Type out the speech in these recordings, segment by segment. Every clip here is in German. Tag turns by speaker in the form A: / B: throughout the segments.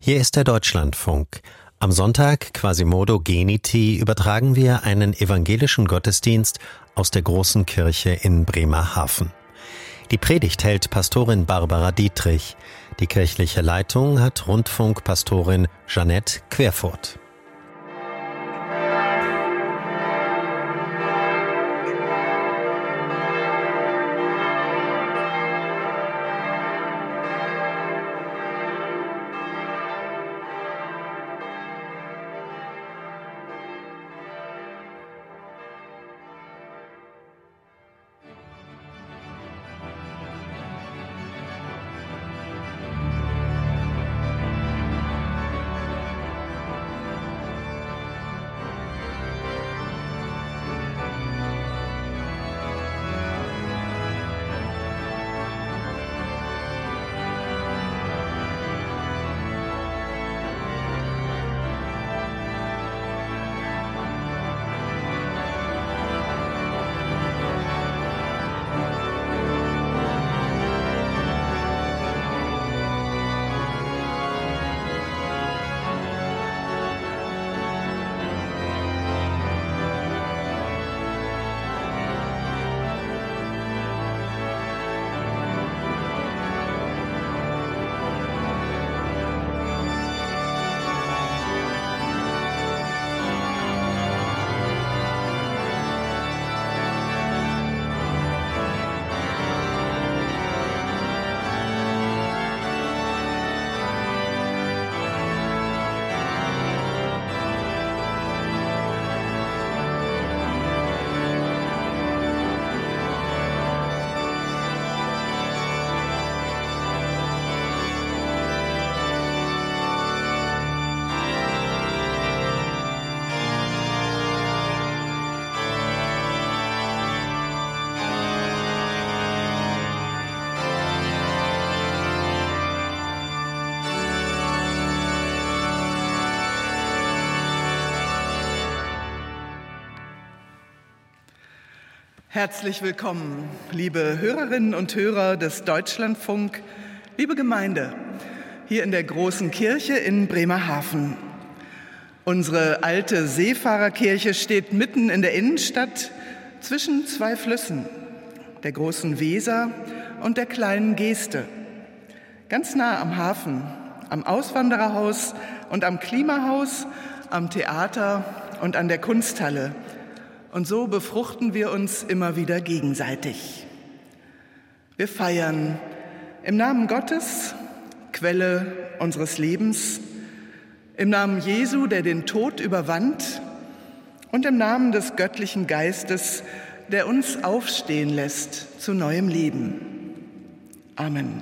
A: Hier ist der Deutschlandfunk. Am Sonntag, Quasimodo Geniti, übertragen wir einen evangelischen Gottesdienst aus der großen Kirche in Bremerhaven. Die Predigt hält Pastorin Barbara Dietrich. Die kirchliche Leitung hat Rundfunkpastorin Jeanette Querfurt.
B: Herzlich willkommen, liebe Hörerinnen und Hörer des Deutschlandfunk, liebe Gemeinde, hier in der großen Kirche in Bremerhaven. Unsere alte Seefahrerkirche steht mitten in der Innenstadt zwischen zwei Flüssen, der großen Weser und der kleinen Geeste. Ganz nah am Hafen, am Auswandererhaus und am Klimahaus, am Theater und an der Kunsthalle. Und so befruchten wir uns immer wieder gegenseitig. Wir feiern im Namen Gottes, Quelle unseres Lebens, im Namen Jesu, der den Tod überwand, und im Namen des göttlichen Geistes, der uns aufstehen lässt zu neuem Leben. Amen.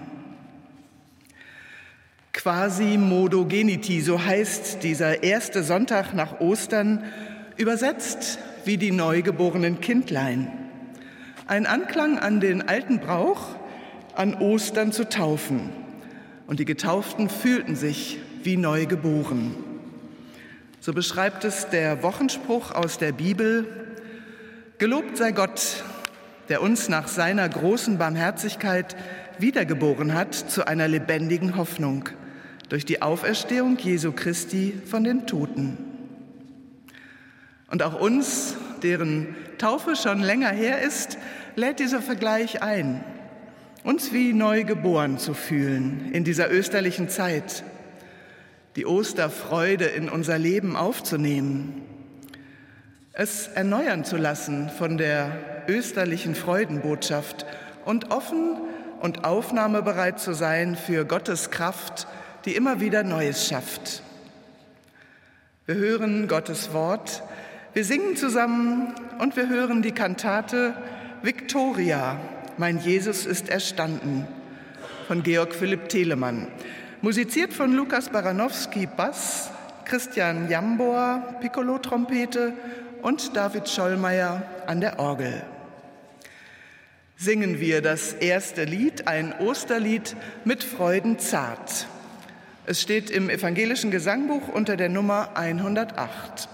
B: Quasimodo Geniti, so heißt dieser erste Sonntag nach Ostern, übersetzt wie die neugeborenen Kindlein. Ein Anklang an den alten Brauch, an Ostern zu taufen. Und die Getauften fühlten sich wie neu geboren. So beschreibt es der Wochenspruch aus der Bibel: Gelobt sei Gott, der uns nach seiner großen Barmherzigkeit wiedergeboren hat zu einer lebendigen Hoffnung durch die Auferstehung Jesu Christi von den Toten. Und auch uns, deren Taufe schon länger her ist, lädt dieser Vergleich ein, uns wie neu geboren zu fühlen in dieser österlichen Zeit, die Osterfreude in unser Leben aufzunehmen, es erneuern zu lassen von der österlichen Freudenbotschaft und offen und aufnahmebereit zu sein für Gottes Kraft, die immer wieder Neues schafft. Wir hören Gottes Wort, wir singen zusammen und wir hören die Kantate Victoria, mein Jesus ist erstanden von Georg Philipp Telemann. Musiziert von Lukas Baranowski Bass, Christian Jambor Piccolo-Trompete und David Schollmeier an der Orgel. Singen wir das erste Lied, ein Osterlied mit Freuden zart. Es steht im evangelischen Gesangbuch unter der Nummer 108.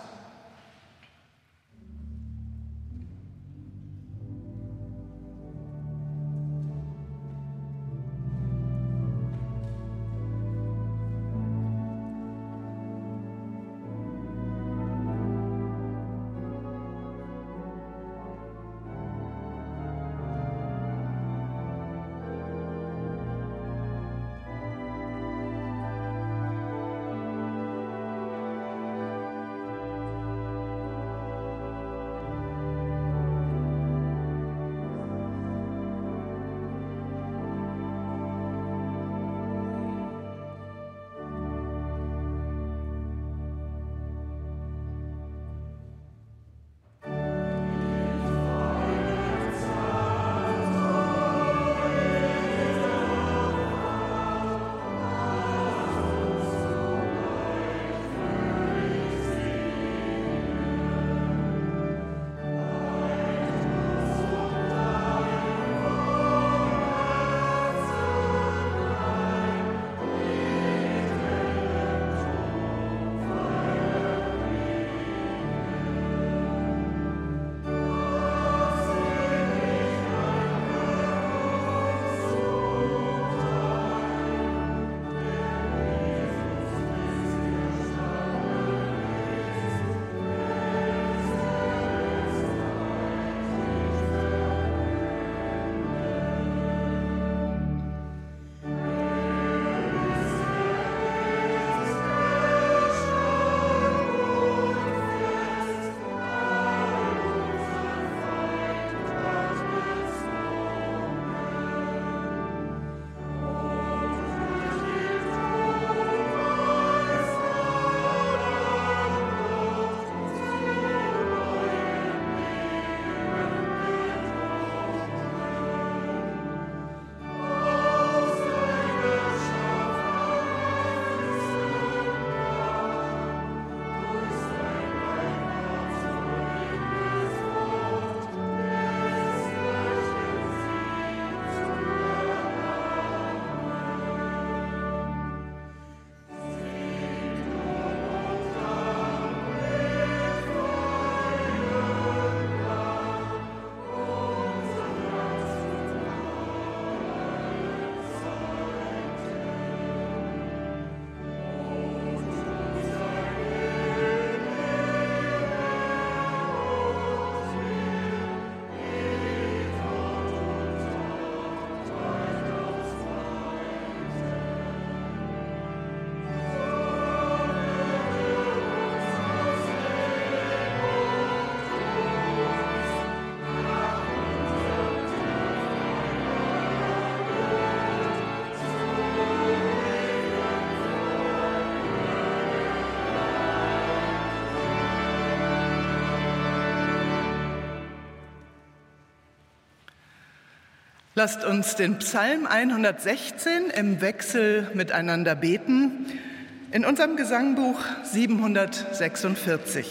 B: Lasst uns den Psalm 116 im Wechsel miteinander beten, in unserem Gesangbuch 746.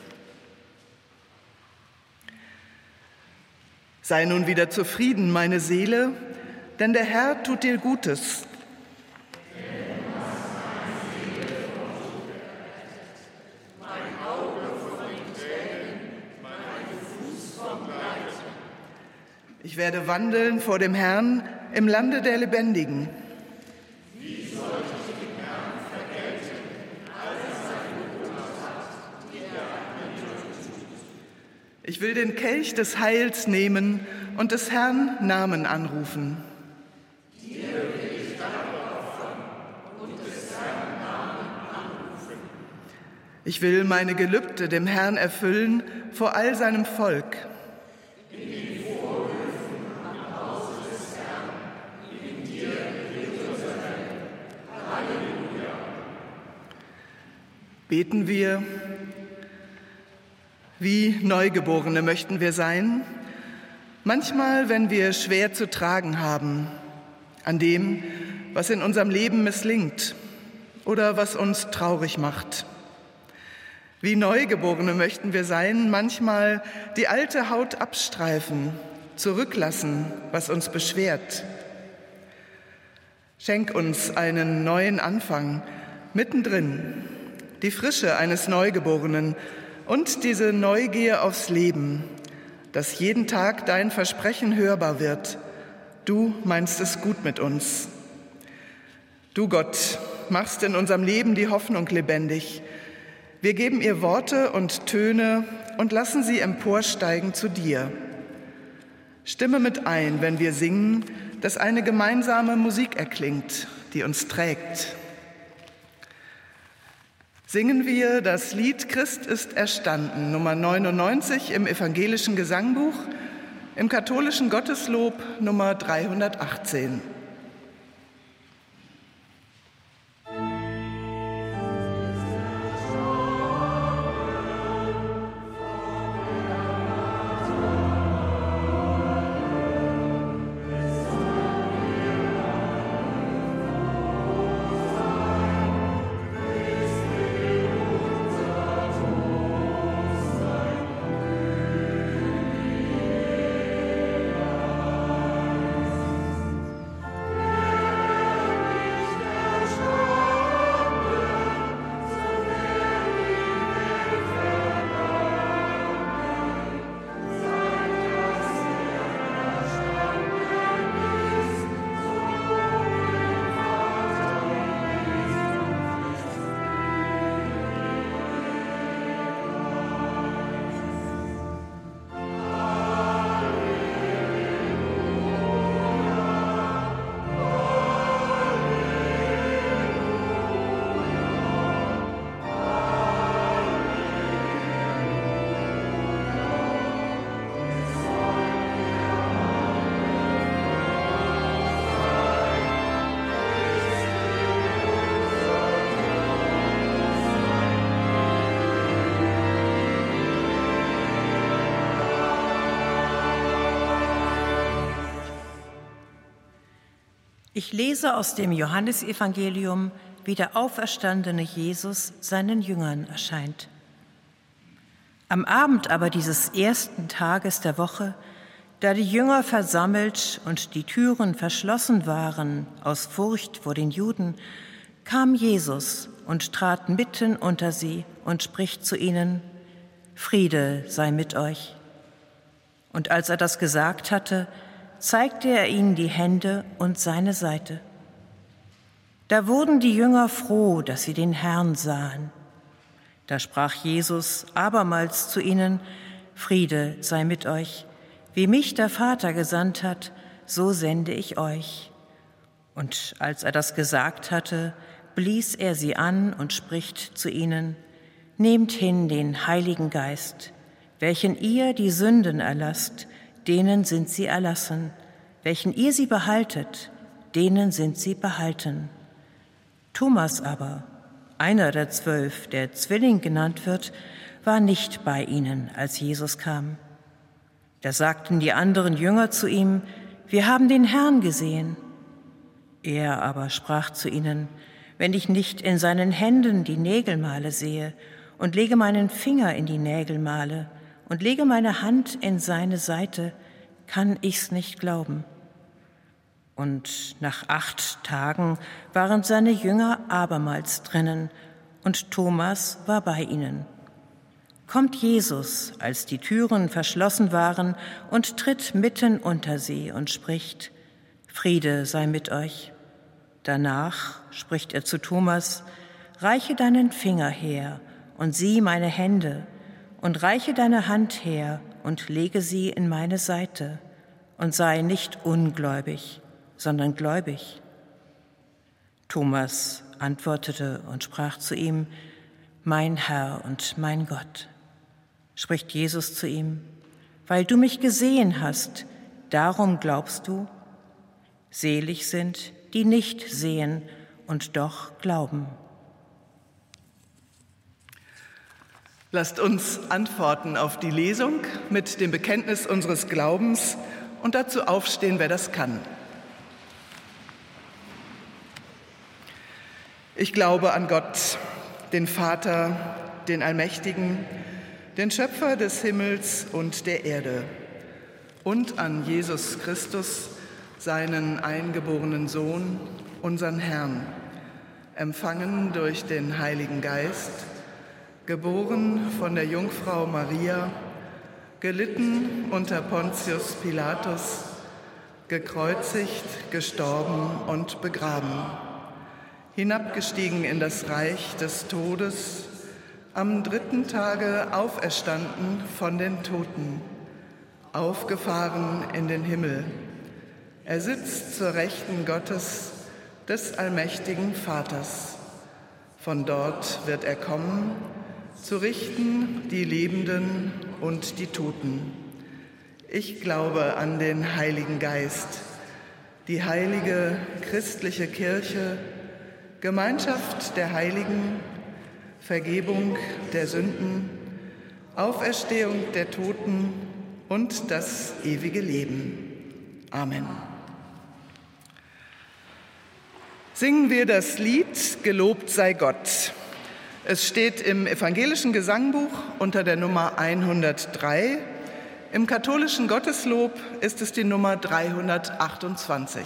B: Sei nun wieder zufrieden, meine Seele, denn der Herr tut dir Gutes. Ich werde wandeln vor dem Herrn im Lande der Lebendigen.
C: Wie sollte ich dem Herrn vergelten, als er seine Wohltat hat, die er mir tut?
B: Ich will den Kelch des Heils nehmen und des Herrn Namen anrufen.
C: Dir will ich Dank opfern und des Herrn Namen anrufen.
B: Ich will meine Gelübde dem Herrn erfüllen vor all seinem Volk. Beten wir, wie Neugeborene möchten wir sein, manchmal, wenn wir schwer zu tragen haben, an dem, was in unserem Leben misslingt oder was uns traurig macht. Wie Neugeborene möchten wir sein, manchmal die alte Haut abstreifen, zurücklassen, was uns beschwert. Schenk uns einen neuen Anfang, mittendrin, die Frische eines Neugeborenen und diese Neugier aufs Leben, dass jeden Tag dein Versprechen hörbar wird. Du meinst es gut mit uns. Du Gott, machst in unserem Leben die Hoffnung lebendig. Wir geben ihr Worte und Töne und lassen sie emporsteigen zu dir. Stimme mit ein, wenn wir singen, dass eine gemeinsame Musik erklingt, die uns trägt. Singen wir das Lied Christ ist erstanden, Nummer 99 im evangelischen Gesangbuch, im katholischen Gotteslob Nummer 318.
D: Ich lese aus dem Johannesevangelium, wie der auferstandene Jesus seinen Jüngern erscheint. Am Abend aber dieses ersten Tages der Woche, da die Jünger versammelt und die Türen verschlossen waren aus Furcht vor den Juden, kam Jesus und trat mitten unter sie und spricht zu ihnen: Friede sei mit euch. Und als er das gesagt hatte, zeigte er ihnen die Hände und seine Seite. Da wurden die Jünger froh, dass sie den Herrn sahen. Da sprach Jesus abermals zu ihnen: Friede sei mit euch. Wie mich der Vater gesandt hat, so sende ich euch. Und als er das gesagt hatte, blies er sie an und spricht zu ihnen: Nehmt hin den Heiligen Geist. Welchen ihr die Sünden erlasst, denen sind sie erlassen. Welchen ihr sie behaltet, denen sind sie behalten. Thomas aber, einer der 12, der Zwilling genannt wird, war nicht bei ihnen, als Jesus kam. Da sagten die anderen Jünger zu ihm: wir haben den Herrn gesehen. Er aber sprach zu ihnen, wenn ich nicht in seinen Händen die Nägelmale sehe und lege meinen Finger in die Nägelmale und lege meine Hand in seine Seite, kann ich's nicht glauben. Und nach 8 Tagen waren seine Jünger abermals drinnen, und Thomas war bei ihnen. Kommt Jesus, als die Türen verschlossen waren, und tritt mitten unter sie und spricht, Friede sei mit euch. Danach spricht er zu Thomas, reiche deinen Finger her und sieh meine Hände, und reiche deine Hand her und lege sie in meine Seite, und sei nicht ungläubig, sondern gläubig. Thomas antwortete und sprach zu ihm, mein Herr und mein Gott. Spricht Jesus zu ihm, weil du mich gesehen hast, darum glaubst du? Selig sind, die nicht sehen und doch glauben.
B: Lasst uns antworten auf die Lesung mit dem Bekenntnis unseres Glaubens und dazu aufstehen, wer das kann. Ich glaube an Gott, den Vater, den Allmächtigen, den Schöpfer des Himmels und der Erde, und an Jesus Christus, seinen eingeborenen Sohn, unseren Herrn, empfangen durch den Heiligen Geist, geboren von der Jungfrau Maria, gelitten unter Pontius Pilatus, gekreuzigt, gestorben und begraben, hinabgestiegen in das Reich des Todes, am 3. Tage auferstanden von den Toten, aufgefahren in den Himmel. Er sitzt zur Rechten Gottes, des allmächtigen Vaters. Von dort wird er kommen, zu richten die Lebenden und die Toten. Ich glaube an den Heiligen Geist, die heilige christliche Kirche, Gemeinschaft der Heiligen, Vergebung der Sünden, Auferstehung der Toten und das ewige Leben. Amen. Singen wir das Lied Gelobt sei Gott. Es steht im evangelischen Gesangbuch unter der Nummer 103. Im katholischen Gotteslob ist es die Nummer 328.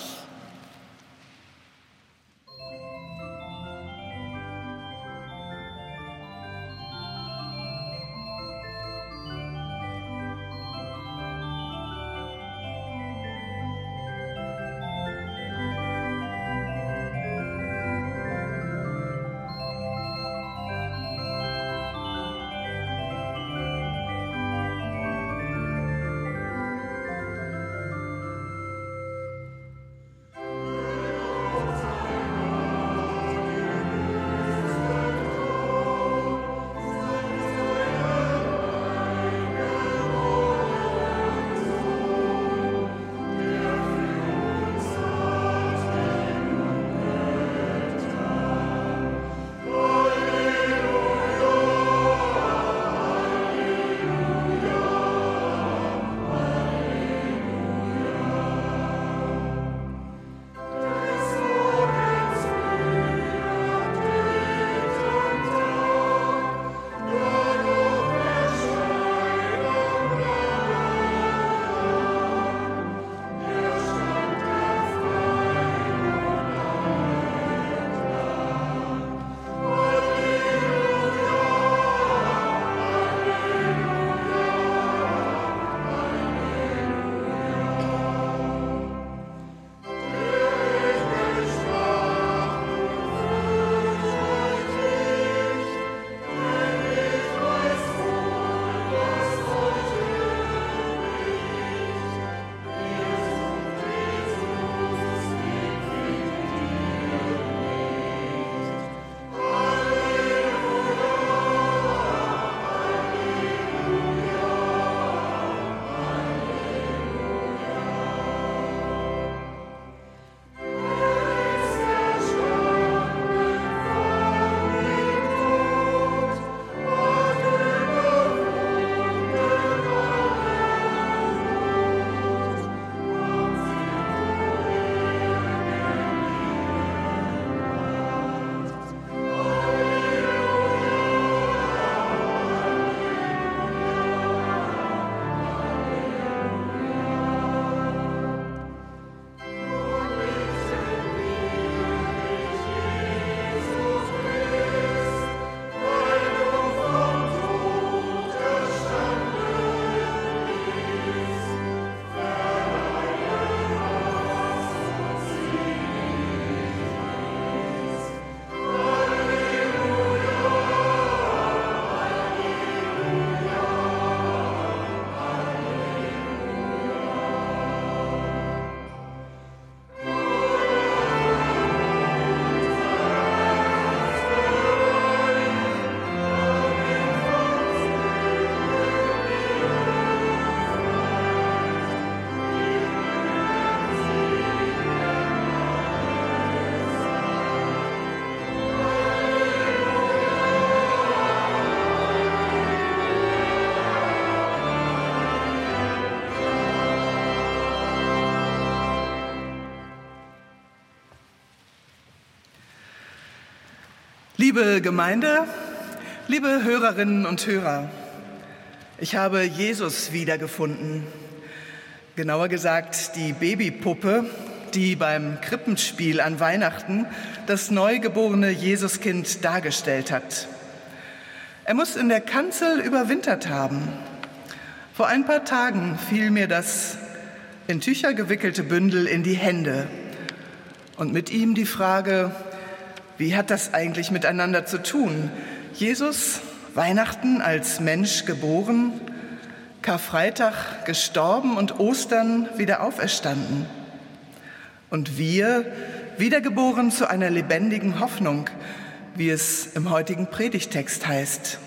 B: Liebe Gemeinde, liebe Hörerinnen und Hörer, ich habe Jesus wiedergefunden. Genauer gesagt die Babypuppe, die beim Krippenspiel an Weihnachten das neugeborene Jesuskind dargestellt hat. Er muss in der Kanzel überwintert haben. Vor ein paar Tagen fiel mir das in Tücher gewickelte Bündel in die Hände und mit ihm die Frage: Wie hat das eigentlich miteinander zu tun? Jesus, Weihnachten als Mensch geboren, Karfreitag gestorben und Ostern wieder auferstanden. Und wir, wiedergeboren zu einer lebendigen Hoffnung, wie es im heutigen Predigtext heißt.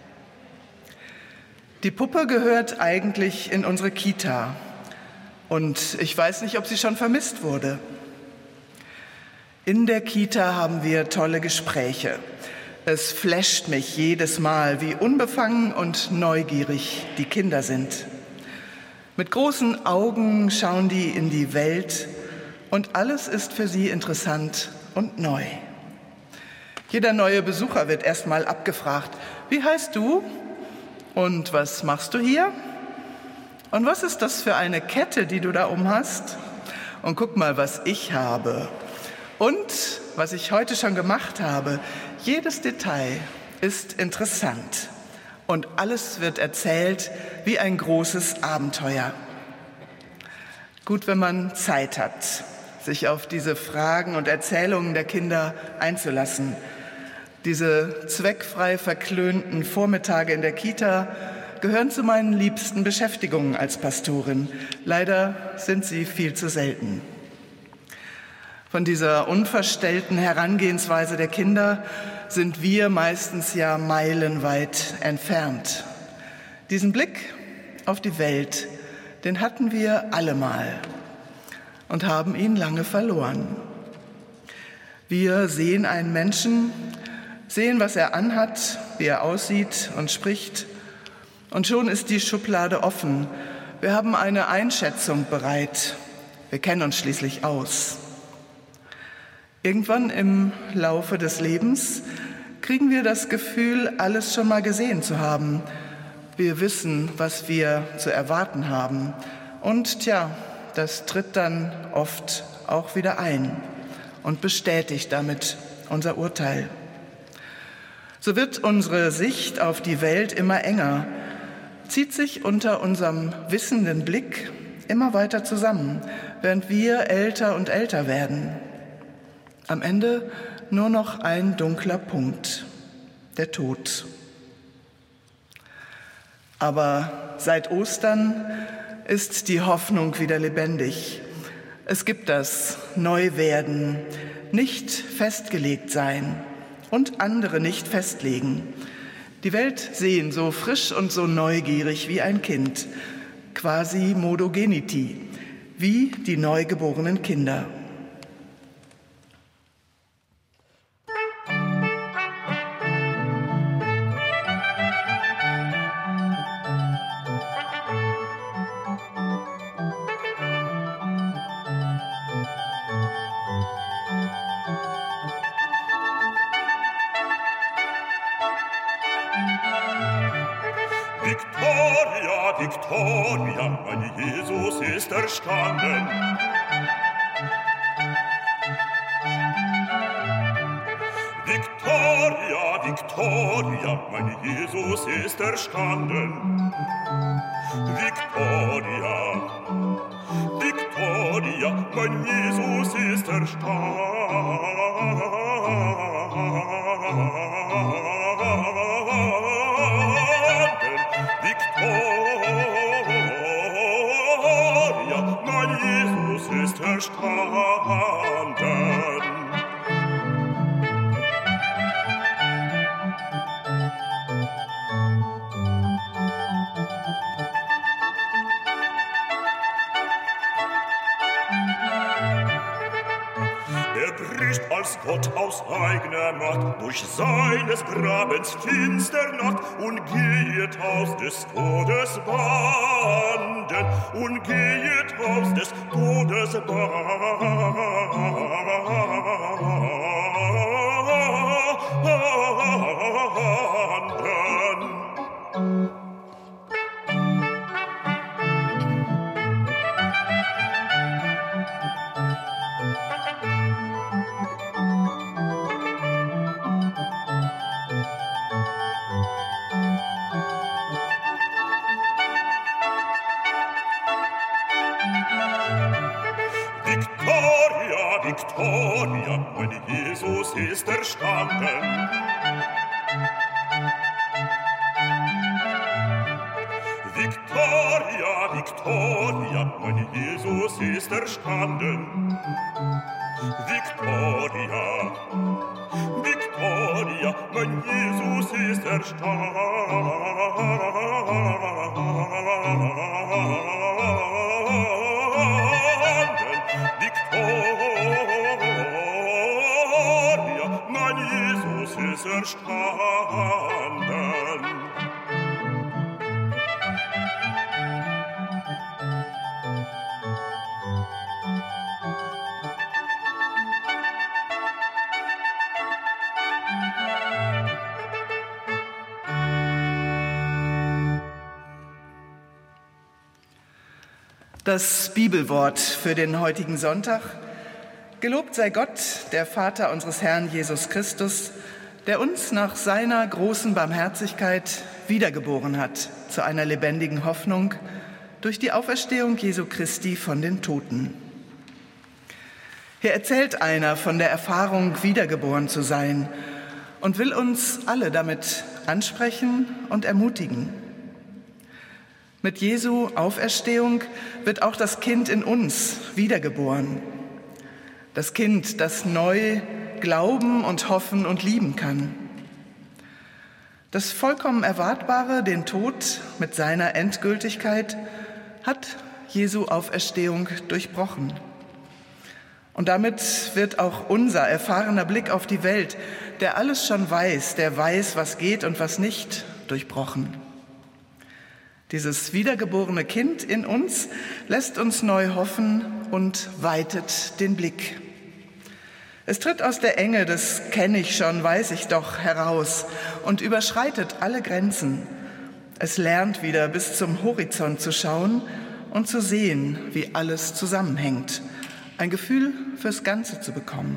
B: Die Puppe gehört eigentlich in unsere Kita. Und ich weiß nicht, ob sie schon vermisst wurde. In der Kita haben wir tolle Gespräche. Es flasht mich jedes Mal, wie unbefangen und neugierig die Kinder sind. Mit großen Augen schauen die in die Welt und alles ist für sie interessant und neu. Jeder neue Besucher wird erstmal abgefragt: Wie heißt du? Und was machst du hier? Und was ist das für eine Kette, die du da hast? Und guck mal, was ich habe. Und was ich heute schon gemacht habe. Jedes Detail ist interessant und alles wird erzählt wie ein großes Abenteuer. Gut, wenn man Zeit hat, sich auf diese Fragen und Erzählungen der Kinder einzulassen. Diese zweckfrei verklönten Vormittage in der Kita gehören zu meinen liebsten Beschäftigungen als Pastorin. Leider sind sie viel zu selten. Von dieser unverstellten Herangehensweise der Kinder sind wir meistens ja meilenweit entfernt. Diesen Blick auf die Welt, den hatten wir alle mal und haben ihn lange verloren. Wir sehen einen Menschen, sehen, was er anhat, wie er aussieht und spricht, und schon ist die Schublade offen. Wir haben eine Einschätzung bereit. Wir kennen uns schließlich aus. Irgendwann im Laufe des Lebens kriegen wir das Gefühl, alles schon mal gesehen zu haben. Wir wissen, was wir zu erwarten haben. Und das tritt dann oft auch wieder ein und bestätigt damit unser Urteil. So wird unsere Sicht auf die Welt immer enger, zieht sich unter unserem wissenden Blick immer weiter zusammen, während wir älter und älter werden. Am Ende nur noch ein dunkler Punkt, der Tod. Aber seit Ostern ist die Hoffnung wieder lebendig. Es gibt das Neuwerden, nicht festgelegt sein und andere nicht festlegen. Die Welt sehen so frisch und so neugierig wie ein Kind, quasi Modogenity, wie die neugeborenen Kinder.
C: Victoria, Victoria, mein Jesus ist erstanden. Victoria, Victoria, mein Jesus ist erstanden. Victoria, Victoria, mein Jesus ist erstanden. Victoria, mein Jesus ist erstanden. Er bricht als Gott aus eigener Macht durch seines Grabens finstere Nacht und geht aus des Todes Banden und geht aus des Todes Banden. Victoria, mein Jesus ist erstanden. Victoria, Victoria, mein Jesus ist erstanden. Victoria, Victoria, mein Jesus ist erstanden. Victoria, mein Jesus ist erstanden.
B: Das Bibelwort für den heutigen Sonntag. Gelobt sei Gott, der Vater unseres Herrn Jesus Christus, der uns nach seiner großen Barmherzigkeit wiedergeboren hat zu einer lebendigen Hoffnung durch die Auferstehung Jesu Christi von den Toten. Hier erzählt einer von der Erfahrung, wiedergeboren zu sein und will uns alle damit ansprechen und ermutigen. Mit Jesu Auferstehung wird auch das Kind in uns wiedergeboren. Das Kind, das neu glauben und hoffen und lieben kann. Das vollkommen Erwartbare, den Tod mit seiner Endgültigkeit, hat Jesu Auferstehung durchbrochen. Und damit wird auch unser erfahrener Blick auf die Welt, der alles schon weiß, der weiß, was geht und was nicht, durchbrochen. Dieses wiedergeborene Kind in uns lässt uns neu hoffen und weitet den Blick. Es tritt aus der Enge des kenn ich schon, weiß ich doch heraus und überschreitet alle Grenzen. Es lernt wieder bis zum Horizont zu schauen und zu sehen, wie alles zusammenhängt, ein Gefühl fürs Ganze zu bekommen.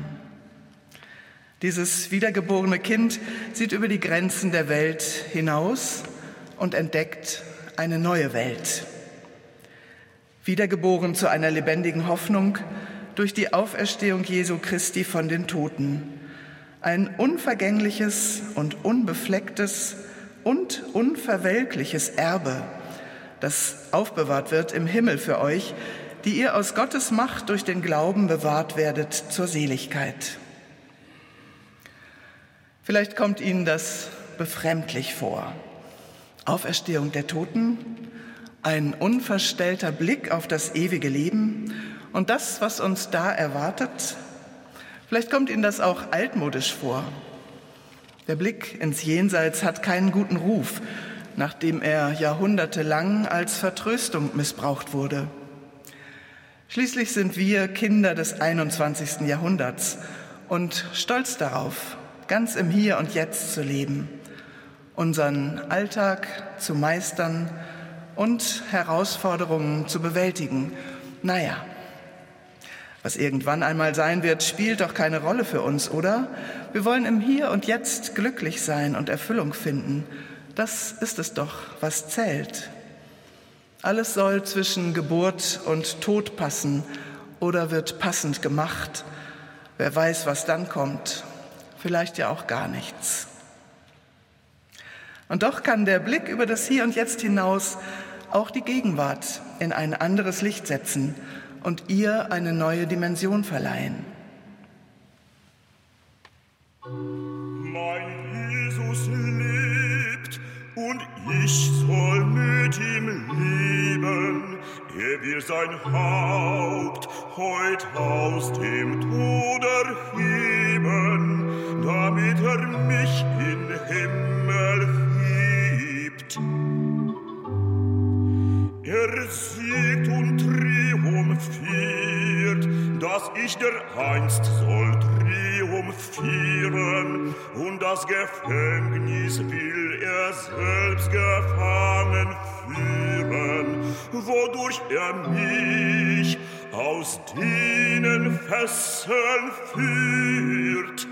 B: Dieses wiedergeborene Kind sieht über die Grenzen der Welt hinaus und entdeckt eine neue Welt. Wiedergeboren zu einer lebendigen Hoffnung durch die Auferstehung Jesu Christi von den Toten. Ein unvergängliches und unbeflecktes und unverwelkliches Erbe, das aufbewahrt wird im Himmel für euch, die ihr aus Gottes Macht durch den Glauben bewahrt werdet zur Seligkeit. Vielleicht kommt Ihnen das befremdlich vor. Auferstehung der Toten, ein unverstellter Blick auf das ewige Leben und das, was uns da erwartet. Vielleicht kommt Ihnen das auch altmodisch vor. Der Blick ins Jenseits hat keinen guten Ruf, nachdem er jahrhundertelang als Vertröstung missbraucht wurde. Schließlich sind wir Kinder des 21. Jahrhunderts und stolz darauf, ganz im Hier und Jetzt zu leben, unseren Alltag zu meistern und Herausforderungen zu bewältigen. Naja, was irgendwann einmal sein wird, spielt doch keine Rolle für uns, oder? Wir wollen im Hier und Jetzt glücklich sein und Erfüllung finden. Das ist es doch, was zählt. Alles soll zwischen Geburt und Tod passen oder wird passend gemacht. Wer weiß, was dann kommt. Vielleicht ja auch gar nichts. Und doch kann der Blick über das Hier und Jetzt hinaus auch die Gegenwart in ein anderes Licht setzen und ihr eine neue Dimension verleihen.
C: Mein Jesus lebt und ich soll mit ihm leben. Er will sein Haupt heut aus dem Tod erheben, damit er mich in Himmel hebt. Er siegt und triumphiert, dass ich dereinst soll triumphieren und dass das Gefängnis will er selbst gefangen führen, wodurch er mich aus denen Fesseln führt.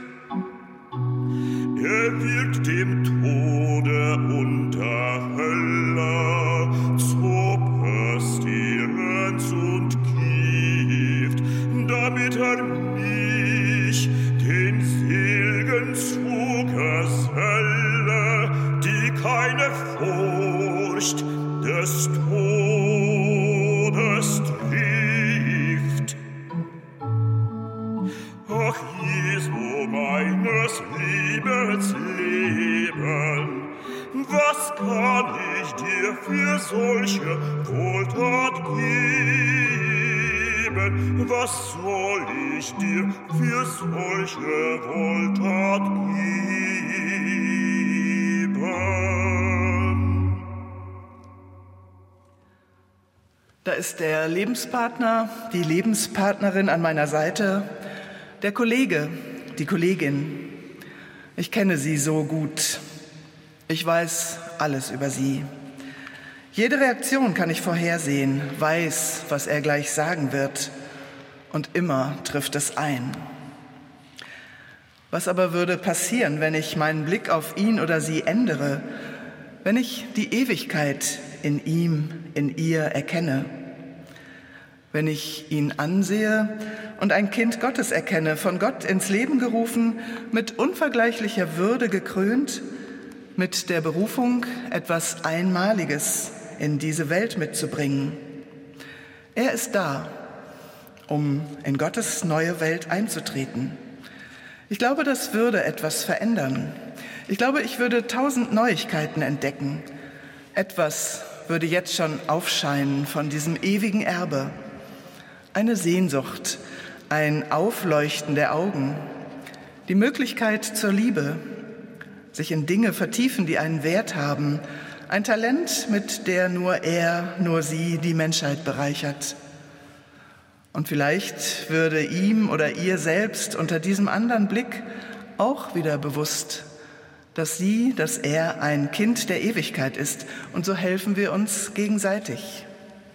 C: Er wird dem Tode und der Hölle zu Pestilenz und Gift, damit er mich den Segen zugeselle, die keine Furcht des Todes trifft. Ach, Jesu, meines Lebens Leben, was kann ich dir für solche Wohltat geben? Was soll ich dir für solche Wohltat geben?
B: Da ist der Lebenspartner, die Lebenspartnerin an meiner Seite, der Kollege, die Kollegin. Ich kenne sie so gut. Ich weiß alles über sie. Jede Reaktion kann ich vorhersehen, weiß, was er gleich sagen wird. Und immer trifft es ein. Was aber würde passieren, wenn ich meinen Blick auf ihn oder sie ändere, wenn ich die Ewigkeit in ihm, in ihr erkenne? Wenn ich ihn ansehe und ein Kind Gottes erkenne, von Gott ins Leben gerufen, mit unvergleichlicher Würde gekrönt, mit der Berufung, etwas Einmaliges in diese Welt mitzubringen. Er ist da, um in Gottes neue Welt einzutreten. Ich glaube, das würde etwas verändern. Ich glaube, ich würde 1000 Neuigkeiten entdecken. Etwas würde jetzt schon aufscheinen von diesem ewigen Erbe. Eine Sehnsucht, ein Aufleuchten der Augen, die Möglichkeit zur Liebe, sich in Dinge vertiefen, die einen Wert haben, ein Talent, mit der nur er, nur sie die Menschheit bereichert. Und vielleicht würde ihm oder ihr selbst unter diesem anderen Blick auch wieder bewusst, dass sie, dass er ein Kind der Ewigkeit ist. Und so helfen wir uns gegenseitig.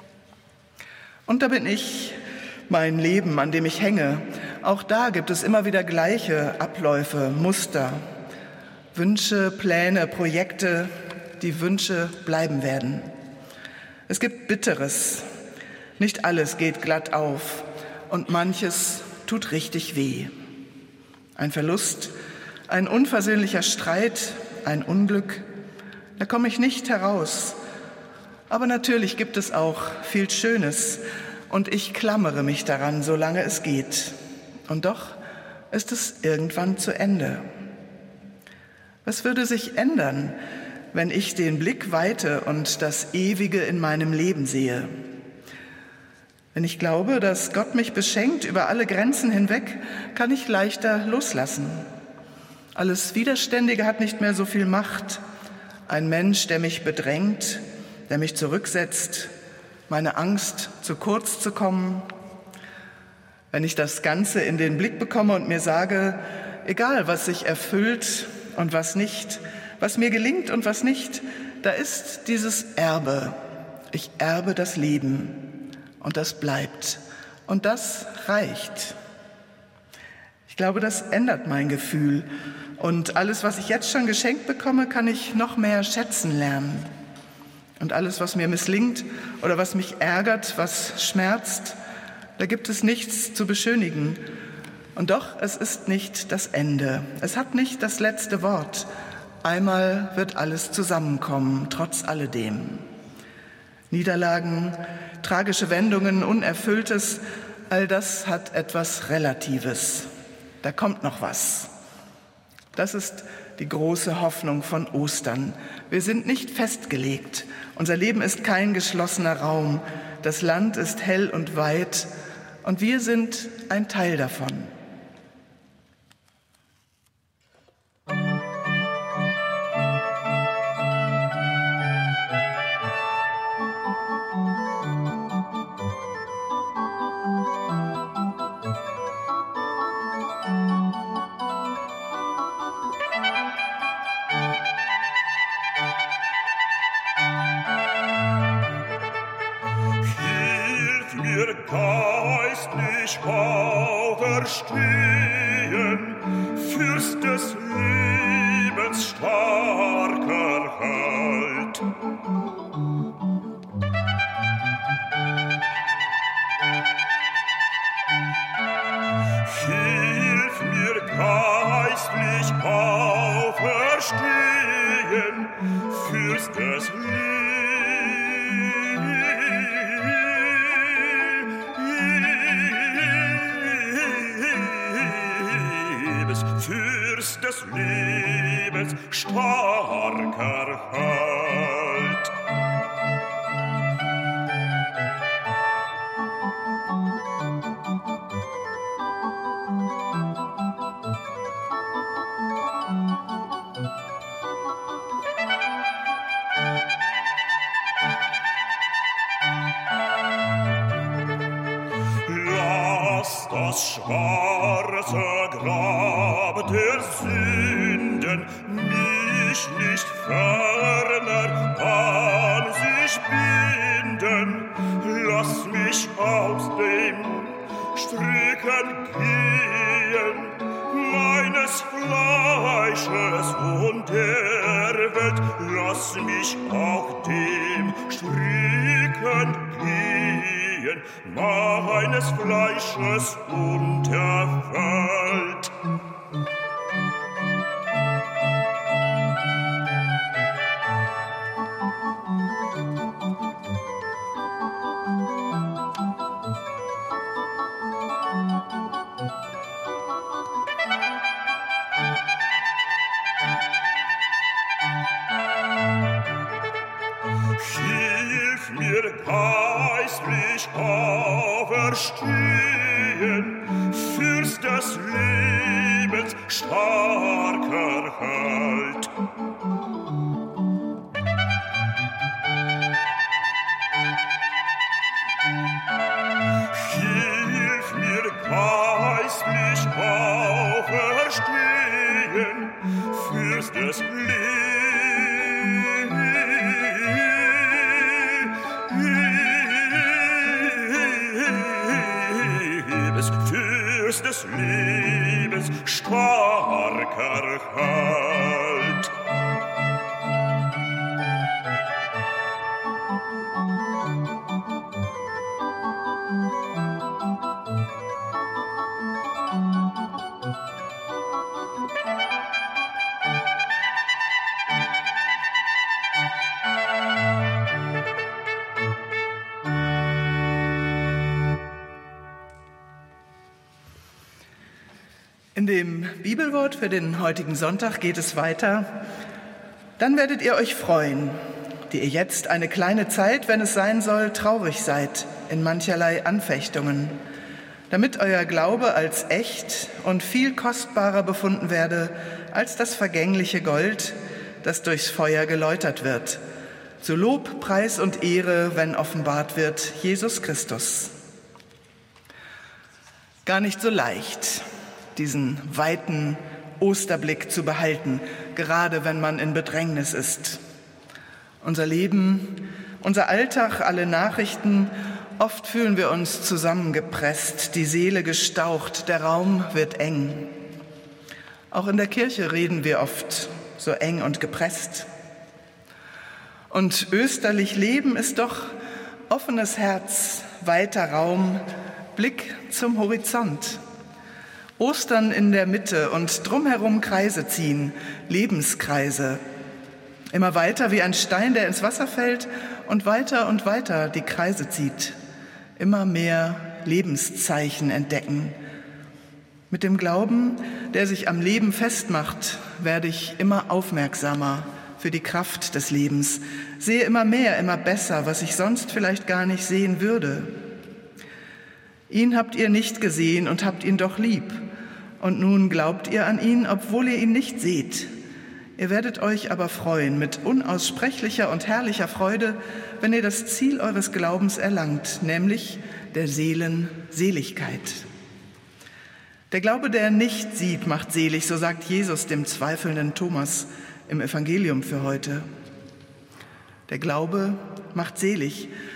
B: Und da bin ich, mein Leben, an dem ich hänge. Auch da gibt es immer wieder gleiche Abläufe, Muster, Wünsche, Pläne, Projekte, die Wünsche bleiben werden. Es gibt Bitteres. Nicht alles geht glatt auf und manches tut richtig weh. Ein Verlust, ein unversöhnlicher Streit, ein Unglück, da komme ich nicht heraus. Aber natürlich gibt es auch viel Schönes und ich klammere mich daran, solange es geht. Und doch ist es irgendwann zu Ende. Was würde sich ändern, wenn ich den Blick weite und das Ewige in meinem Leben sehe? Wenn ich glaube, dass Gott mich beschenkt über alle Grenzen hinweg, kann ich leichter loslassen. Alles Widerständige hat nicht mehr so viel Macht. Ein Mensch, der mich bedrängt, der mich zurücksetzt, meine Angst, zu kurz zu kommen. Wenn ich das Ganze in den Blick bekomme und mir sage, egal was sich erfüllt und was nicht, was mir gelingt und was nicht, da ist dieses Erbe. Ich erbe das Leben und das bleibt und das reicht. Ich glaube, das ändert mein Gefühl und alles, was ich jetzt schon geschenkt bekomme, kann ich noch mehr schätzen lernen. Und alles, was mir misslingt oder was mich ärgert, was schmerzt, da gibt es nichts zu beschönigen. Und doch, es ist nicht das Ende. Es hat nicht das letzte Wort. Einmal wird alles zusammenkommen, trotz alledem. Niederlagen, tragische Wendungen, Unerfülltes, all das hat etwas Relatives. Da kommt noch was. Das ist die große Hoffnung von Ostern. Wir sind nicht festgelegt. Unser Leben ist kein geschlossener Raum. Das Land ist hell und weit und wir sind ein Teil davon.
C: mich auferstehen, Fürst des Lebens starker Halt. Hilf mir geistlich auferstehen, Fürst des Fürst des Lebens starker Halt. Lass das schwarze Grab der Sünden mich nicht ferner an sich binden. Lass mich aus dem Stricken gehen, meines Fleisches und der Welt. Lass mich auch dem Stricken gehen, meines Fleisches und der Welt. Hilf mir geistlich auferstehen, Fürst des Lebens starker Halt. Hilf mir geistlich auferstehen, Fürst des Fürst des Lebens starker Halt.
B: In dem Bibelwort für den heutigen Sonntag geht es weiter. Dann werdet ihr euch freuen, die ihr jetzt eine kleine Zeit, wenn es sein soll, traurig seid in mancherlei Anfechtungen, damit euer Glaube als echt und viel kostbarer befunden werde als das vergängliche Gold, das durchs Feuer geläutert wird, zu Lob, Preis und Ehre, wenn offenbart wird Jesus Christus. Gar nicht so leicht, diesen weiten Osterblick zu behalten, gerade wenn man in Bedrängnis ist. Unser Leben, unser Alltag, alle Nachrichten, oft fühlen wir uns zusammengepresst, die Seele gestaucht, der Raum wird eng. Auch in der Kirche reden wir oft so eng und gepresst. Und österlich Leben ist doch offenes Herz, weiter Raum, Blick zum Horizont. Ostern in der Mitte und drumherum Kreise ziehen, Lebenskreise. Immer weiter wie ein Stein, der ins Wasser fällt und weiter die Kreise zieht. Immer mehr Lebenszeichen entdecken. Mit dem Glauben, der sich am Leben festmacht, werde ich immer aufmerksamer für die Kraft des Lebens, sehe immer mehr, immer besser, was ich sonst vielleicht gar nicht sehen würde. Ihn habt ihr nicht gesehen und habt ihn doch lieb. Und nun glaubt ihr an ihn, obwohl ihr ihn nicht seht. Ihr werdet euch aber freuen mit unaussprechlicher und herrlicher Freude, wenn ihr das Ziel eures Glaubens erlangt, nämlich der Seelen Seligkeit. Der Glaube, der nicht sieht, macht selig, so sagt Jesus dem zweifelnden Thomas im Evangelium für heute. Der Glaube macht selig.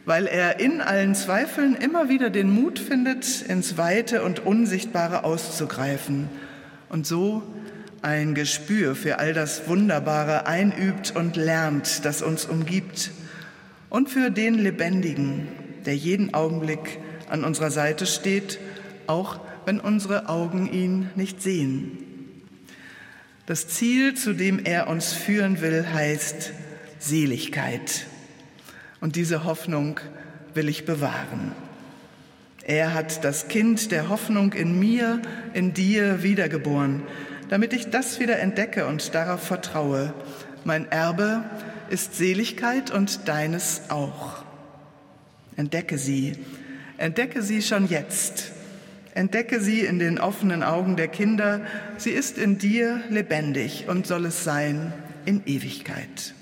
B: weil er in allen Zweifeln immer wieder den Mut findet, ins Weite und Unsichtbare auszugreifen und so ein Gespür für all das Wunderbare einübt und lernt, das uns umgibt, und für den Lebendigen, der jeden Augenblick an unserer Seite steht, auch wenn unsere Augen ihn nicht sehen. Das Ziel, zu dem er uns führen will, heißt Seligkeit. Und diese Hoffnung will ich bewahren. Er hat das Kind der Hoffnung in mir, in dir wiedergeboren, damit ich das wieder entdecke und darauf vertraue. Mein Erbe ist Seligkeit und deines auch. Entdecke sie schon jetzt. Entdecke sie in den offenen Augen der Kinder. Sie ist in dir lebendig und soll es sein in Ewigkeit.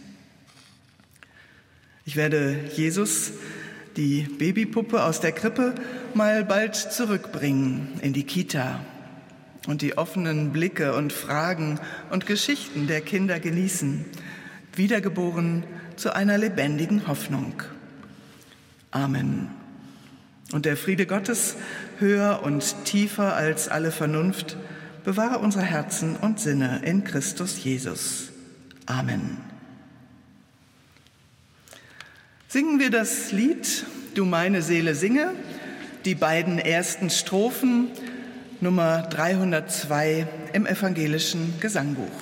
B: Ich werde Jesus, die Babypuppe aus der Krippe, mal bald zurückbringen in die Kita und die offenen Blicke und Fragen und Geschichten der Kinder genießen, wiedergeboren zu einer lebendigen Hoffnung. Amen. Und der Friede Gottes, höher und tiefer als alle Vernunft, bewahre unsere Herzen und Sinne in Christus Jesus. Amen. Singen wir das Lied »Du meine Seele singe«, die beiden ersten Strophen, Nummer 302 im evangelischen Gesangbuch.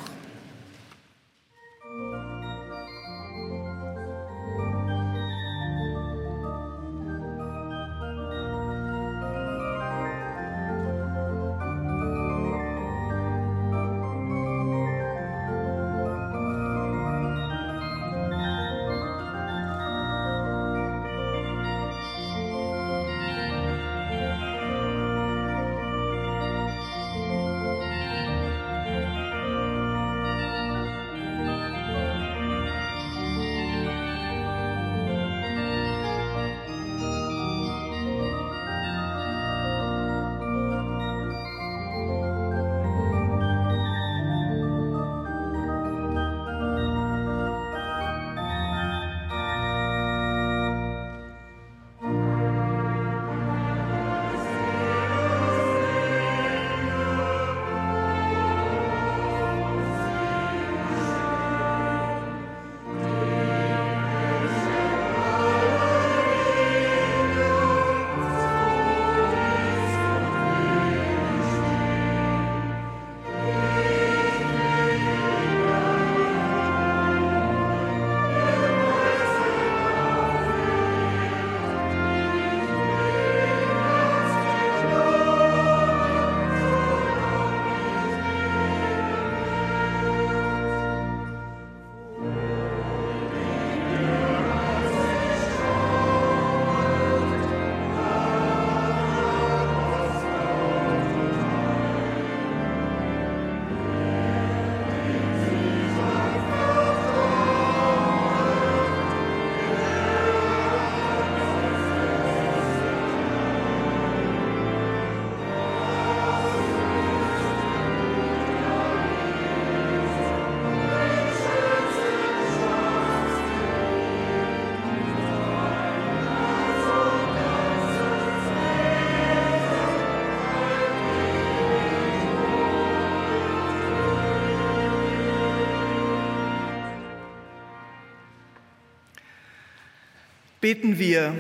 B: Beten wir,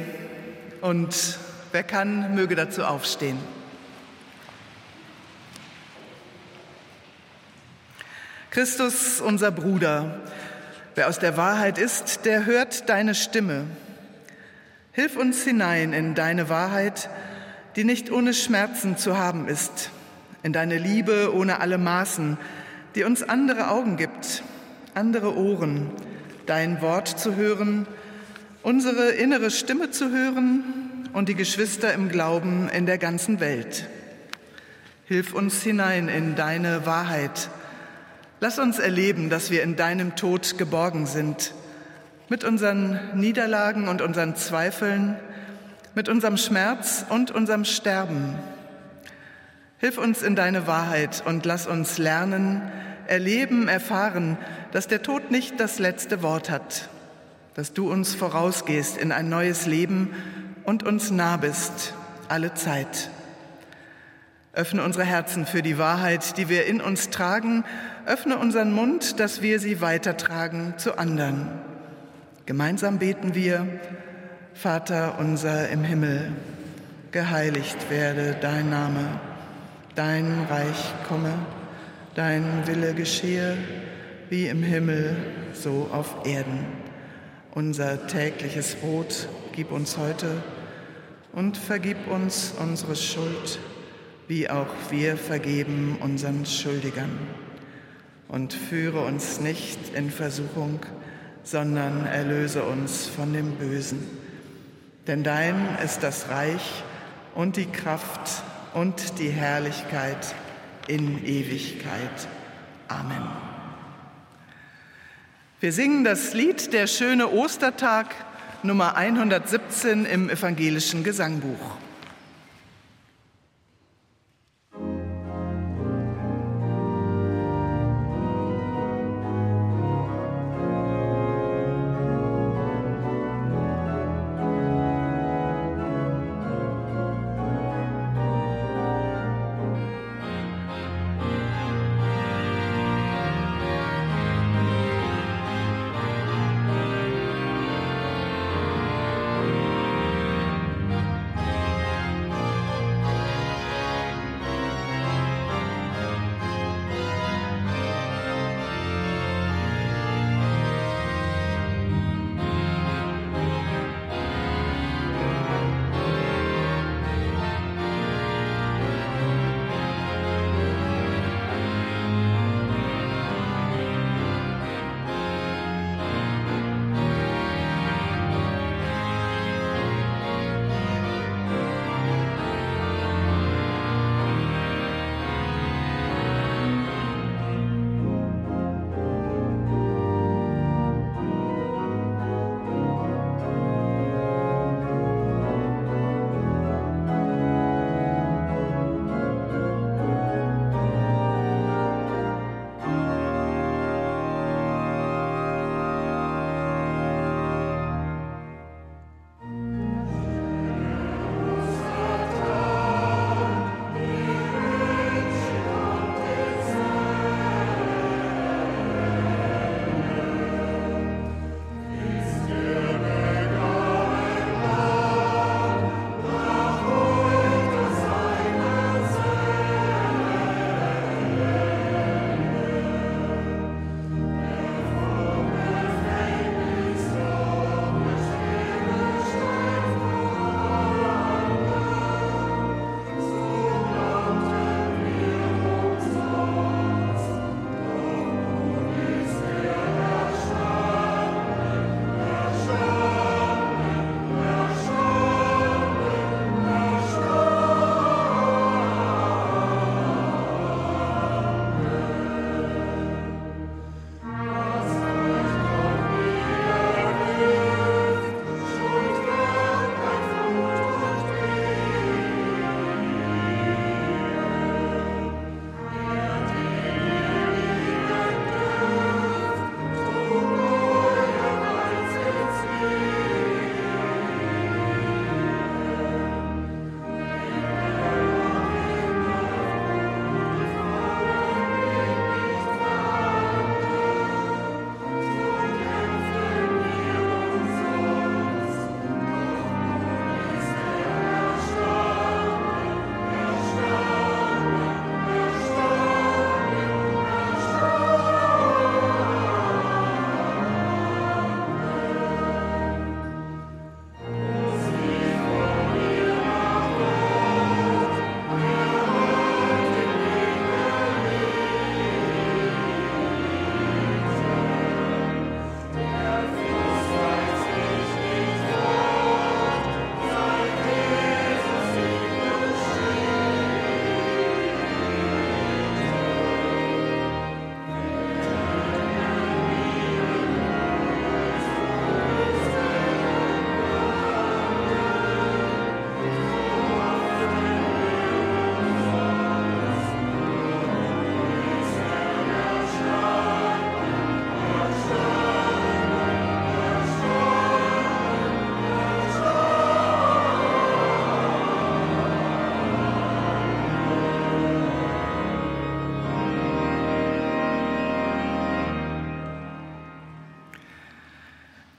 B: und wer kann, möge dazu aufstehen. Christus, unser Bruder, wer aus der Wahrheit ist, der hört deine Stimme. Hilf uns hinein in deine Wahrheit, die nicht ohne Schmerzen zu haben ist, in deine Liebe ohne alle Maßen, die uns andere Augen gibt, andere Ohren, dein Wort zu hören, unsere innere Stimme zu hören und die Geschwister im Glauben in der ganzen Welt. Hilf uns hinein in deine Wahrheit. Lass uns erleben, dass wir in deinem Tod geborgen sind, mit unseren Niederlagen und unseren Zweifeln, mit unserem Schmerz und unserem Sterben. Hilf uns in deine Wahrheit und lass uns lernen, erleben, erfahren, dass der Tod nicht das letzte Wort hat, dass du uns vorausgehst in ein neues Leben und uns nah bist, alle Zeit. Öffne unsere Herzen für die Wahrheit, die wir in uns tragen. Öffne unseren Mund, dass wir sie weitertragen zu anderen. Gemeinsam beten wir: Vater unser im Himmel, geheiligt werde dein Name. Dein Reich komme, dein Wille geschehe, wie im Himmel, so auf Erden. Unser tägliches Brot gib uns heute und vergib uns unsere Schuld, wie auch wir vergeben unseren Schuldigern. Und führe uns nicht in Versuchung, sondern erlöse uns von dem Bösen. Denn dein ist das Reich und die Kraft und die Herrlichkeit in Ewigkeit. Amen. Wir singen das Lied Der schöne Ostertag, Nummer 117 im Evangelischen Gesangbuch.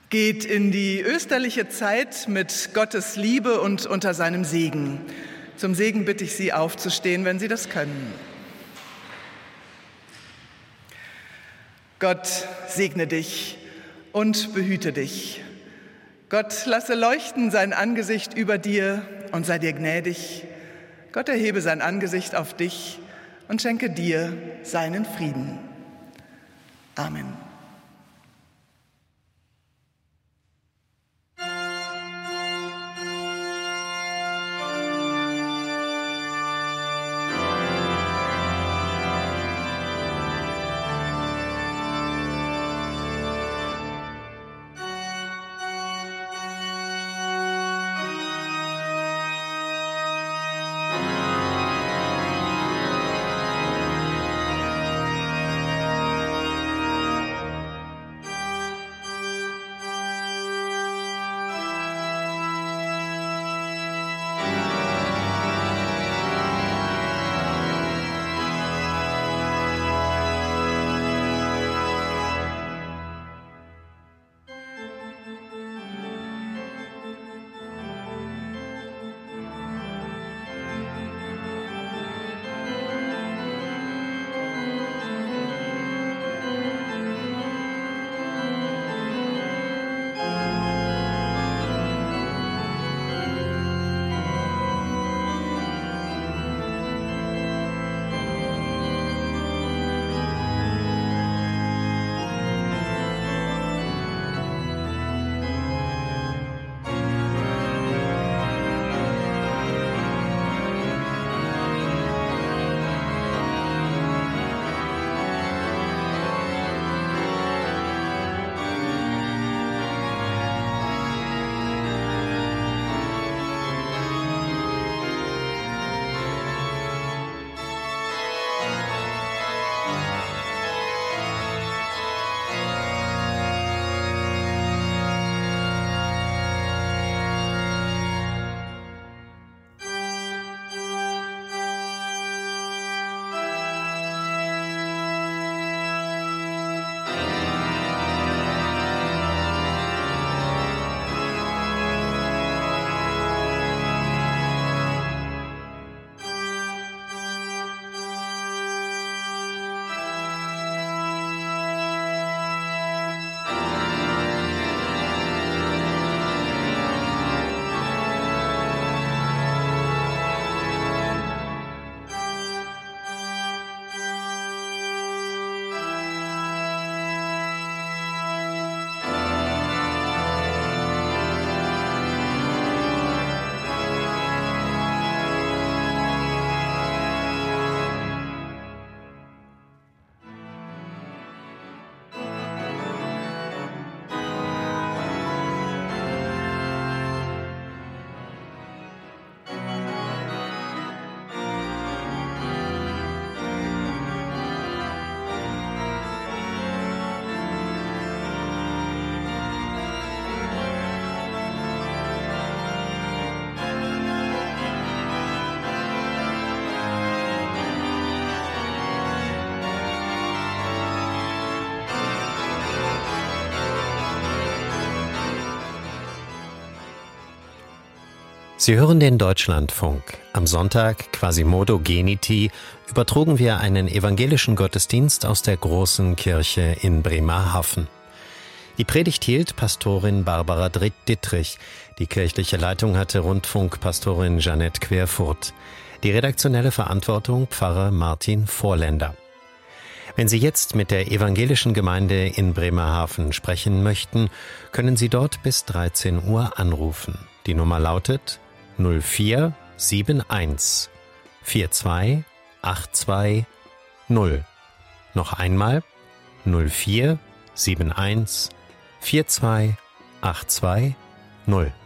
B: Geht in die österliche Zeit mit Gottes Liebe und unter seinem Segen. Zum Segen bitte ich Sie aufzustehen, wenn Sie das können. Gott segne dich und behüte dich. Gott lasse leuchten sein Angesicht über dir und sei dir gnädig. Gott erhebe sein Angesicht auf dich und schenke dir seinen Frieden. Amen.
A: Sie hören den Deutschlandfunk. Am Sonntag, Quasimodo Geniti, übertrugen wir einen evangelischen Gottesdienst aus der großen Kirche in Bremerhaven. Die Predigt hielt Pastorin Barbara Dittrich. Die kirchliche Leitung hatte Rundfunkpastorin Jeanette Querfurt. Die redaktionelle Verantwortung Pfarrer Martin Vorländer. Wenn Sie jetzt mit der evangelischen Gemeinde in Bremerhaven sprechen möchten, können Sie dort bis 13 Uhr anrufen. Die Nummer lautet 0471 42 82 0. Noch einmal 0471 42 82 0.